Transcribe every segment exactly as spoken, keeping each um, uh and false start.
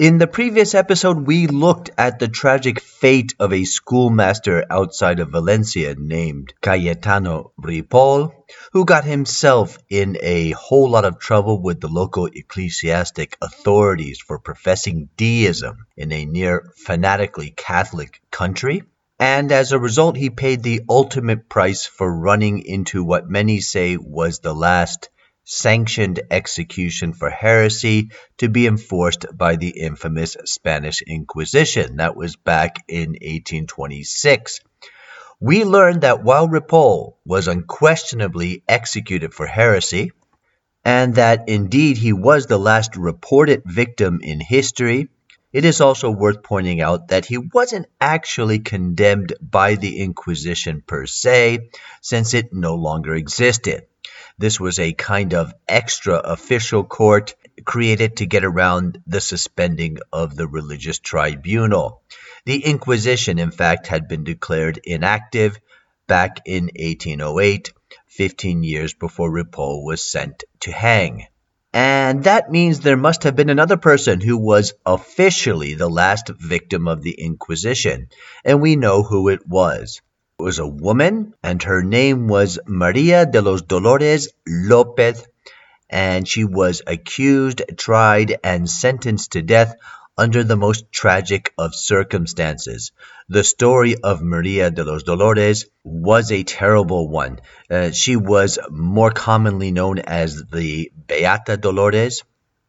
In the previous episode, we looked at the tragic fate of a schoolmaster outside of Valencia named Cayetano Ripoll, who got himself in a whole lot of trouble with the local ecclesiastic authorities for professing deism in a near fanatically Catholic country. And as a result, he paid the ultimate price for running into what many say was the last sanctioned execution for heresy to be enforced by the infamous Spanish Inquisition. That was back in eighteen twenty-six. We learned that while Ripoll was unquestionably executed for heresy, and that indeed he was the last reported victim in history, it is also worth pointing out that he wasn't actually condemned by the Inquisition per se, since it no longer existed. This was a kind of extra official court created to get around the suspending of the religious tribunal. The Inquisition, in fact, had been declared inactive back in eighteen oh eight, fifteen years before Ripoll was sent to hang. And that means there must have been another person who was officially the last victim of the Inquisition, and we know who it was. It was a woman, and her name was Maria de los Dolores Lopez, and she was accused, tried, and sentenced to death under the most tragic of circumstances. The story of Maria de los Dolores was a terrible one. Uh, she was more commonly known as the Beata Dolores.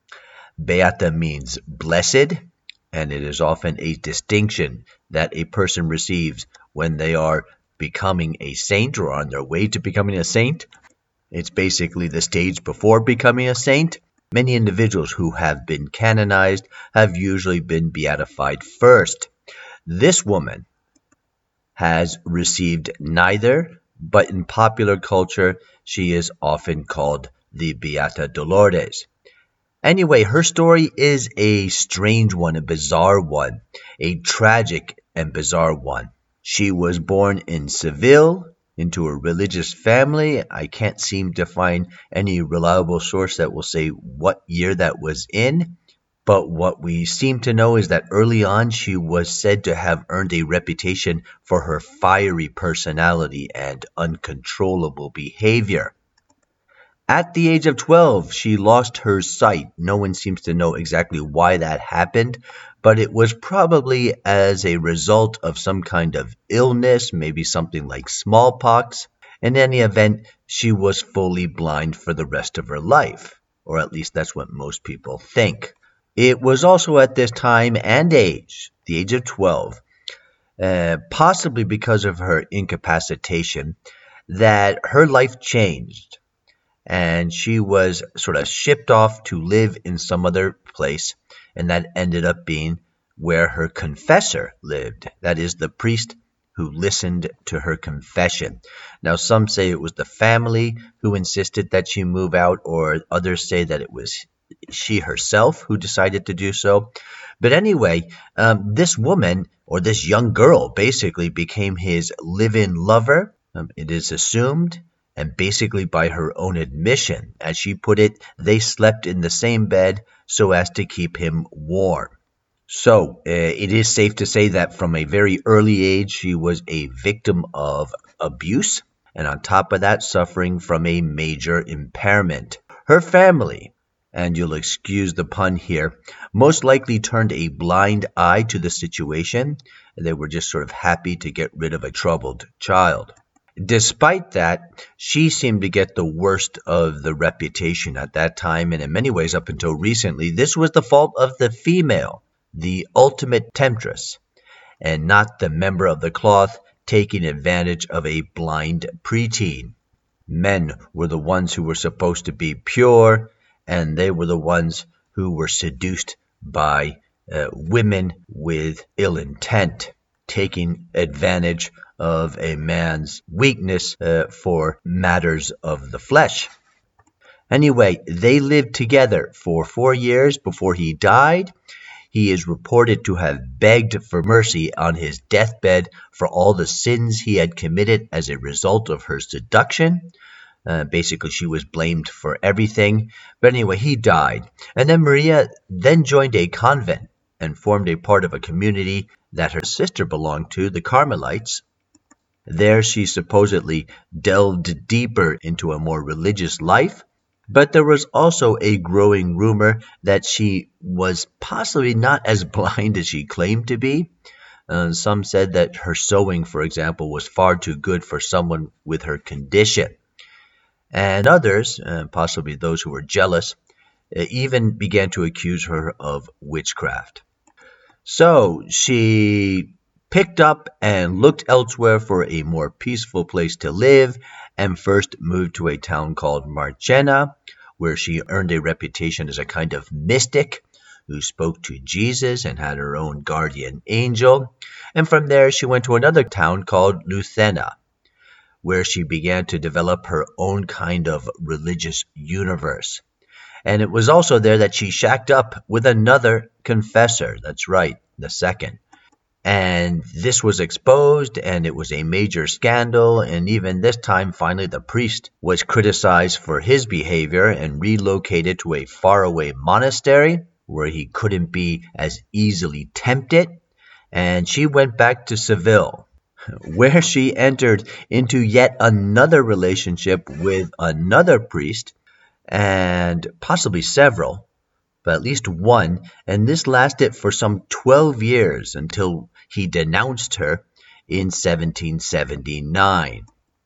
Beata means blessed, and it is often a distinction that a person receives when they are becoming a saint or on their way to becoming a saint. It's basically the stage before becoming a saint. Many individuals who have been canonized have usually been beatified first. This woman has received neither, but in popular culture, she is often called the Beata Dolores. Anyway, her story is a strange one, a bizarre one, a tragic and bizarre one. She was born in Seville into a religious family. I can't seem to find any reliable source that will say what year that was in. But what we seem to know is that early on she was said to have earned a reputation for her fiery personality and uncontrollable behavior. At the age of twelve, she lost her sight. No one seems to know exactly why that happened, but it was probably as a result of some kind of illness, maybe something like smallpox. In any event, she was fully blind for the rest of her life, or at least that's what most people think. It was also at this time and age, the age of twelve, uh, possibly because of her incapacitation, that her life changed. And she was sort of shipped off to live in some other place, and that ended up being where her confessor lived. That is, the priest who listened to her confession. Now, some say it was the family who insisted that she move out, or others say that it was she herself who decided to do so. But anyway, um, this woman, or this young girl, basically became his live-in lover. Um, it is assumed. And basically by her own admission, as she put it, they slept in the same bed so as to keep him warm. So uh, it is safe to say that from a very early age, she was a victim of abuse, and on top of that, suffering from a major impairment. Her family, and you'll excuse the pun here, most likely turned a blind eye to the situation. They were just sort of happy to get rid of a troubled child. Despite that, she seemed to get the worst of the reputation at that time, and in many ways up until recently, this was the fault of the female, the ultimate temptress, and not the member of the cloth taking advantage of a blind preteen. Men were the ones who were supposed to be pure, and they were the ones who were seduced by uh, women with ill intent, taking advantage of a man's weakness uh, for matters of the flesh. Anyway, they lived together for four years before he died. He is reported to have begged for mercy on his deathbed for all the sins he had committed as a result of her seduction. Uh, basically, she was blamed for everything. But anyway, he died. And then Maria then joined a convent and formed a part of a community that her sister belonged to, the Carmelites. There she supposedly delved deeper into a more religious life, but there was also a growing rumor that she was possibly not as blind as she claimed to be. Uh, some said that her sewing, for example, was far too good for someone with her condition. And others, uh, possibly those who were jealous, uh, even began to accuse her of witchcraft. So she picked up and looked elsewhere for a more peaceful place to live, and first moved to a town called Marchena, where she earned a reputation as a kind of mystic who spoke to Jesus and had her own guardian angel. And from there she went to another town called Lucena, where she began to develop her own kind of religious universe. And it was also there that she shacked up with another confessor. That's right, the second. And this was exposed, and it was a major scandal, and even this time, finally, the priest was criticized for his behavior and relocated to a faraway monastery where he couldn't be as easily tempted, and she went back to Seville, where she entered into yet another relationship with another priest, and possibly several, but at least one, and this lasted for some twelve years until he denounced her in seventeen seventy-nine.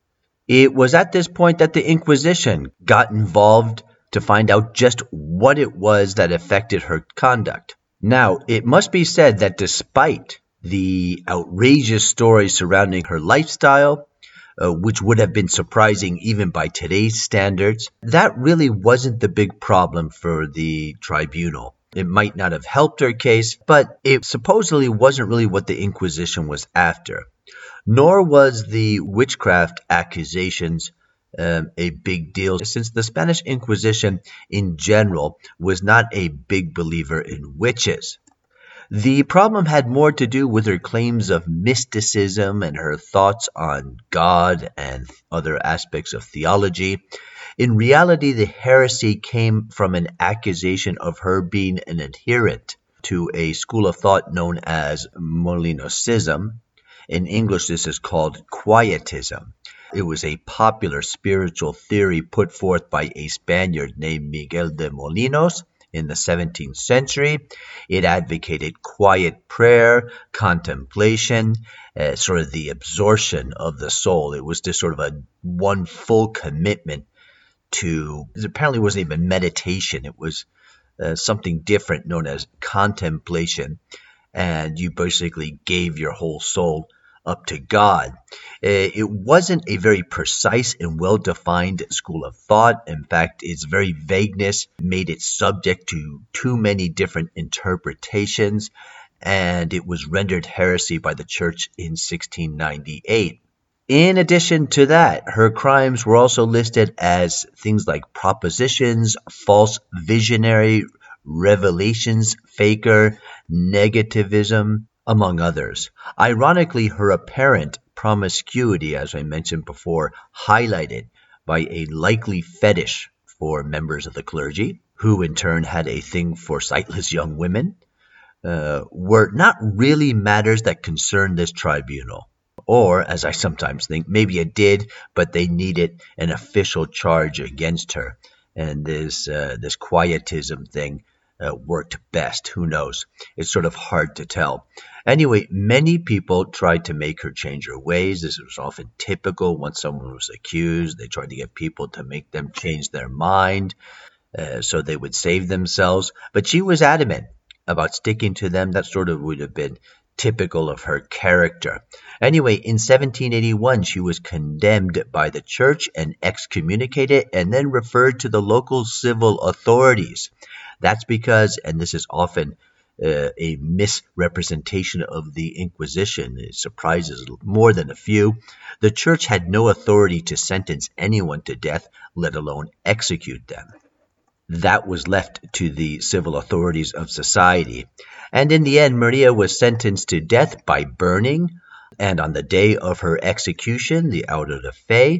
It was at this point that the Inquisition got involved to find out just what it was that affected her conduct. Now, it must be said that despite the outrageous stories surrounding her lifestyle, uh, which would have been surprising even by today's standards, that really wasn't the big problem for the tribunal. It might not have helped her case, but it supposedly wasn't really what the Inquisition was after. Nor was the witchcraft accusations um, a big deal, since the Spanish Inquisition in general was not a big believer in witches. The problem had more to do with her claims of mysticism and her thoughts on God and other aspects of theology. In reality, the heresy came from an accusation of her being an adherent to a school of thought known as Molinosism. In English, this is called Quietism. It was a popular spiritual theory put forth by a Spaniard named Miguel de Molinos in the seventeenth century. It advocated quiet prayer, contemplation, uh, sort of the absorption of the soul. It was just sort of a one full commitment to, it apparently wasn't even meditation. It was uh, something different known as contemplation. And you basically gave your whole soul up to God. It wasn't a very precise and well-defined school of thought. In fact, its very vagueness made it subject to too many different interpretations, and it was rendered heresy by the church in sixteen ninety-eight. In addition to that, her crimes were also listed as things like propositions, false visionary, revelations faker, negativism, among others. Ironically, her apparent promiscuity, as I mentioned before, highlighted by a likely fetish for members of the clergy, who in turn had a thing for sightless young women, uh, were not really matters that concerned this tribunal. Or, as I sometimes think, maybe it did, but they needed an official charge against her. And this, uh, this quietism thing Uh, worked best. Who knows? It's sort of hard to tell. Anyway, many people tried to make her change her ways. This was often typical. Once someone was accused, they tried to get people to make them change their mind uh, so they would save themselves. But she was adamant about sticking to them. That sort of would have been typical of her character. Anyway, in seventeen eighty-one, she was condemned by the church and excommunicated, and then referred to the local civil authorities. That's because, and this is often uh, a misrepresentation of the Inquisition, it surprises more than a few, the church had no authority to sentence anyone to death, let alone execute them. That was left to the civil authorities of society. And in the end, Maria was sentenced to death by burning, and on the day of her execution, the auto de fe,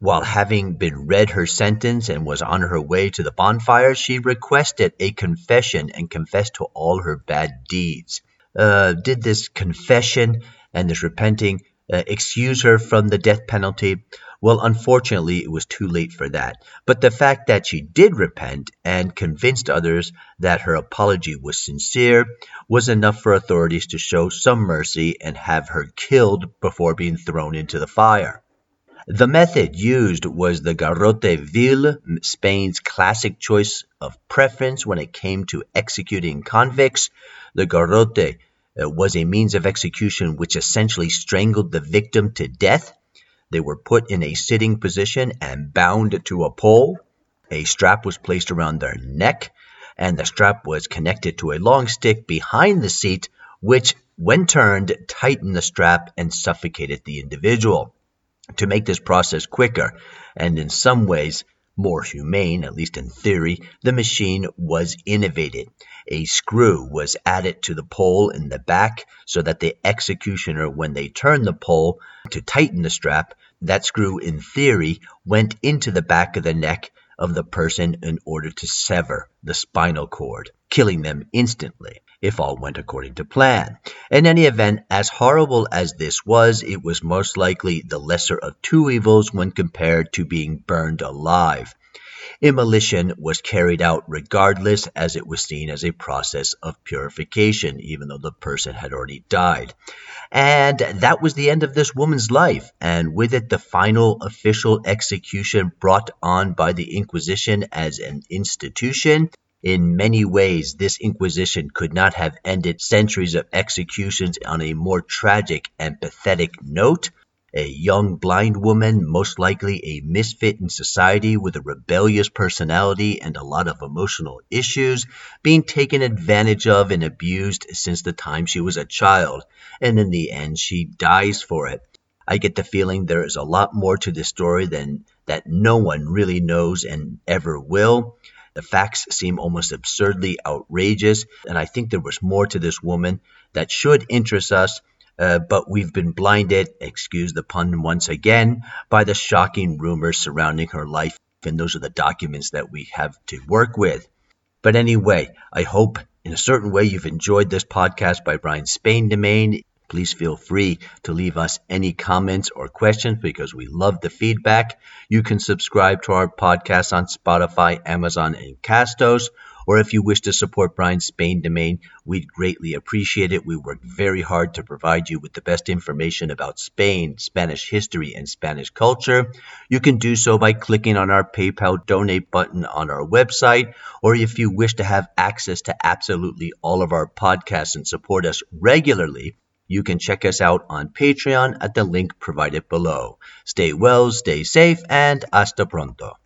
While having been read her sentence and was on her way to the bonfire, she requested a confession and confessed to all her bad deeds. Uh, did this confession and this repenting uh, excuse her from the death penalty? Well, unfortunately, it was too late for that. But the fact that she did repent and convinced others that her apology was sincere was enough for authorities to show some mercy and have her killed before being thrown into the fire. The method used was the garrote vil, Spain's classic choice of preference when it came to executing convicts. The garrote uh, was a means of execution which essentially strangled the victim to death. They were put in a sitting position and bound to a pole. A strap was placed around their neck, and the strap was connected to a long stick behind the seat, which, when turned, tightened the strap and suffocated the individual. To make this process quicker, and in some ways more humane, at least in theory, the machine was innovated. A screw was added to the pole in the back so that the executioner, when they turned the pole to tighten the strap, that screw, in theory, went into the back of the neck of the person in order to sever the spinal cord, killing them instantly, if all went according to plan. In any event, as horrible as this was, it was most likely the lesser of two evils when compared to being burned alive. Immolation was carried out regardless, as it was seen as a process of purification, even though the person had already died. And that was the end of this woman's life, and with it the final official execution brought on by the Inquisition as an institution. In many ways, this Inquisition could not have ended centuries of executions on a more tragic and pathetic note. A young blind woman, most likely a misfit in society with a rebellious personality and a lot of emotional issues, being taken advantage of and abused since the time she was a child, and in the end she dies for it. I get the feeling there is a lot more to this story than that no one really knows and ever will. The facts seem almost absurdly outrageous, and I think there was more to this woman that should interest us. Uh, but we've been blinded, excuse the pun once again, by the shocking rumors surrounding her life, and those are the documents that we have to work with. But anyway, I hope in a certain way you've enjoyed this podcast by Brian Spain-Demain. Please feel free to leave us any comments or questions because we love the feedback. You can subscribe to our podcast on Spotify, Amazon, and Castos. Or if you wish to support Brian Spain-Demain, we'd greatly appreciate it. We work very hard to provide you with the best information about Spain, Spanish history, and Spanish culture. You can do so by clicking on our PayPal donate button on our website, or if you wish to have access to absolutely all of our podcasts and support us regularly, you can check us out on Patreon at the link provided below. Stay well, stay safe, and hasta pronto.